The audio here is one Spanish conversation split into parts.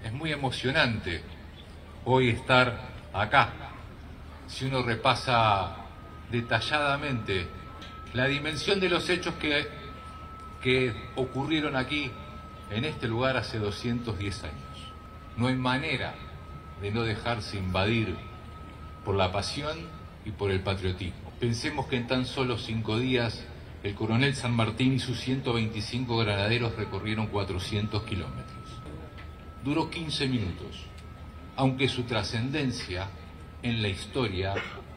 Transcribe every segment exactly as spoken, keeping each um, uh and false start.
Es muy emocionante hoy estar acá. Si uno repasa detalladamente la dimensión de los hechos que, que ocurrieron aquí, en este lugar, hace doscientos diez años. No hay manera de no dejarse invadir por la pasión y por el patriotismo. Pensemos que en tan solo cinco días el coronel San Martín y sus ciento veinticinco granaderos recorrieron cuatrocientos kilómetros. Duró quince minutos, aunque su trascendencia en la historia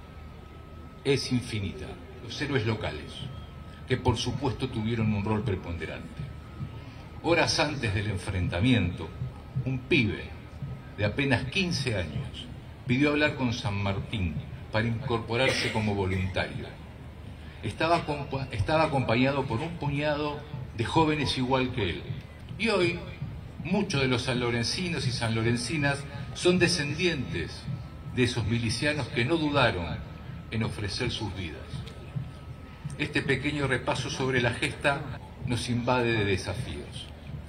es infinita. Los héroes locales, que por supuesto tuvieron un rol preponderante. Horas antes del enfrentamiento, un pibe de apenas quince años pidió hablar con San Martín para incorporarse como voluntario. Estaba, estaba acompañado por un puñado de jóvenes igual que él. Y hoy, muchos de los sanlorencinos y sanlorencinas son descendientes de esos milicianos que no dudaron en ofrecer sus vidas. Este pequeño repaso sobre la gesta nos invade de desafíos.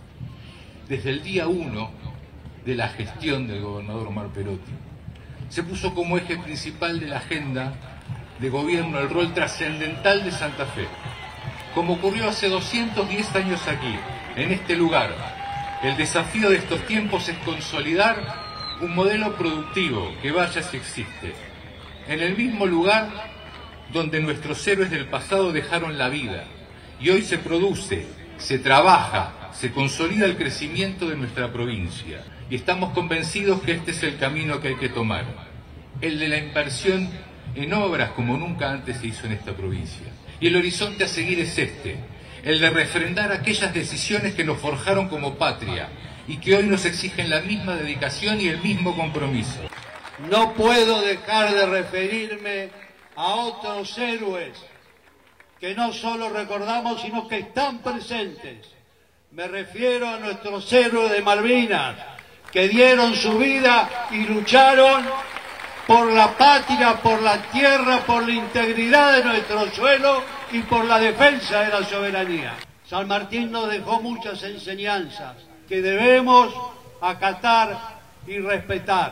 Desde el día uno de la gestión del gobernador Omar Perotti, se puso como eje principal de la agenda de gobierno el rol trascendental de Santa Fe. Como ocurrió hace doscientos diez años aquí, en este lugar, el desafío de estos tiempos es consolidar un modelo productivo que vaya si existe, en el mismo lugar donde nuestros héroes del pasado dejaron la vida, y hoy se produce, se trabaja, se consolida el crecimiento de nuestra provincia, y estamos convencidos que este es el camino que hay que tomar, el de la inversión en obras como nunca antes se hizo en esta provincia. Y el horizonte a seguir es este, el de refrendar aquellas decisiones que nos forjaron como patria y que hoy nos exigen la misma dedicación y el mismo compromiso. No puedo dejar de referirme a otros héroes que no solo recordamos, sino que están presentes. Me refiero a nuestros héroes de Malvinas, que dieron su vida y lucharon por la patria, por la tierra, por la integridad de nuestro suelo y por la defensa de la soberanía. San Martín nos dejó muchas enseñanzas que debemos acatar y respetar.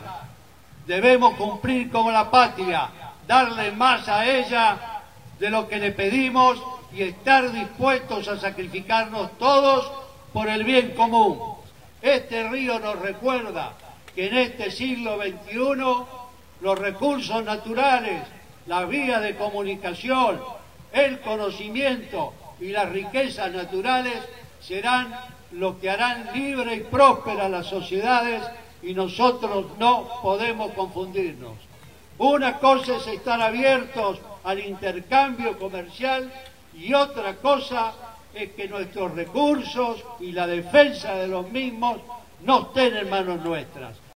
Debemos cumplir como la patria, darle más a ella de lo que le pedimos y estar dispuestos a sacrificarnos todos por el bien común. Este río nos recuerda que en este siglo veintiuno los recursos naturales, las vías de comunicación, el conocimiento y las riquezas naturales serán lo que harán libre y próspera las sociedades, y nosotros no podemos confundirnos. Una cosa es estar abiertos al intercambio comercial y otra cosa es que nuestros recursos y la defensa de los mismos no estén en manos nuestras.